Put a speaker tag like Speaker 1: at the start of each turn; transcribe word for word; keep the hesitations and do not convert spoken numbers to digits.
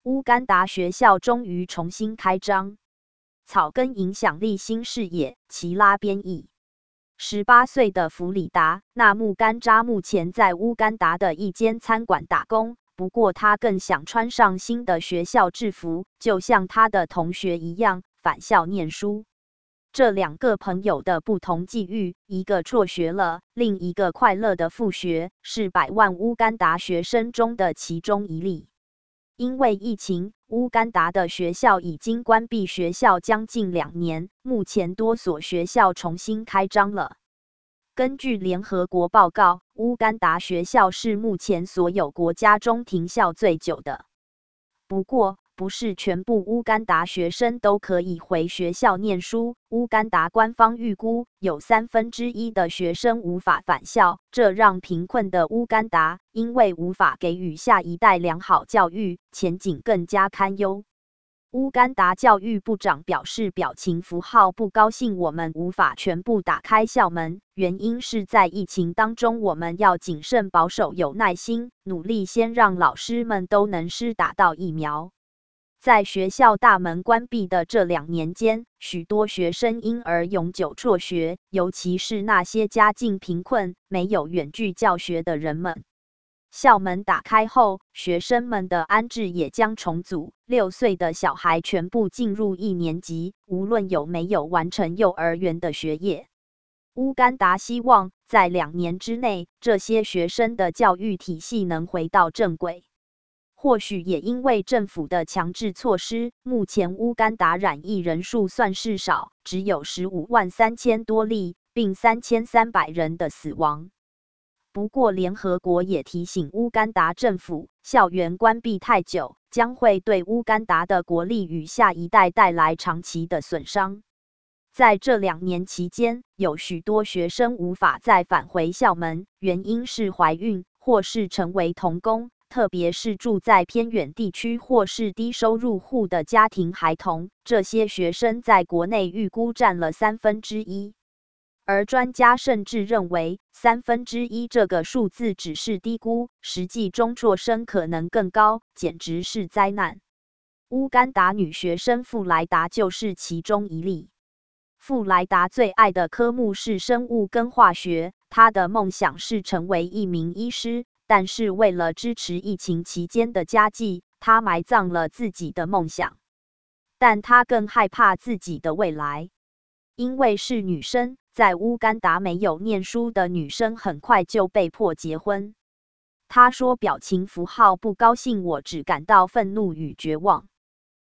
Speaker 1: 乌干达学校终于重新开张。草根影响力新视野，齐拉编译。十八岁的弗里达·纳木甘扎目前在乌干达的一间餐馆打工，不过他更想穿上新的学校制服，就像他的同学一样返校念书。这两个朋友的不同际遇，一个辍学了，另一个快乐的复学，是百万乌干达学生中的其中一例。因为疫情，乌干达的学校已经关闭学校将近两年，目前多所学校重新开张了。根据联合国报告，乌干达学校是目前所有国家中停校最久的。不过，不是全部乌干达学生都可以回学校念书。乌干达官方预估，有三分之一的学生无法返校，这让贫困的乌干达因为无法给予下一代良好教育，前景更加堪忧。乌干达教育部长表示，表情符号不高兴，我们无法全部打开校门，原因是在疫情当中，我们要谨慎保守，有耐心，努力先让老师们都能施打到疫苗。在学校大门关闭的这两年间，许多学生因而永久辍学，尤其是那些家境贫困、没有远距教学的人们。校门打开后，学生们的安置也将重组。六岁的小孩全部进入一年级，无论有没有完成幼儿园的学业。乌干达希望在两年之内，这些学生的教育体系能回到正轨。或许也因为政府的强制措施，目前乌干达染疫人数算是少，只有十五万三千多例，并三千三百人的死亡。不过，联合国也提醒乌干达政府，校园关闭太久，将会对乌干达的国力与下一代带来长期的损伤。在这两年期间，有许多学生无法再返回校门，原因是怀孕或是成为童工。特别是住在偏远地区或是低收入户的家庭孩童，这些学生在国内预估占了三分之一。而专家甚至认为，三分之一这个数字只是低估，实际中辍生可能更高，简直是灾难。乌干达女学生富莱达就是其中一例。富莱达最爱的科目是生物跟化学，她的梦想是成为一名医师。但是为了支持疫情期间的家计，她埋葬了自己的梦想。但她更害怕自己的未来，因为是女生，在乌干达没有念书的女生很快就被迫结婚。她说表情符号不高兴，我只感到愤怒与绝望。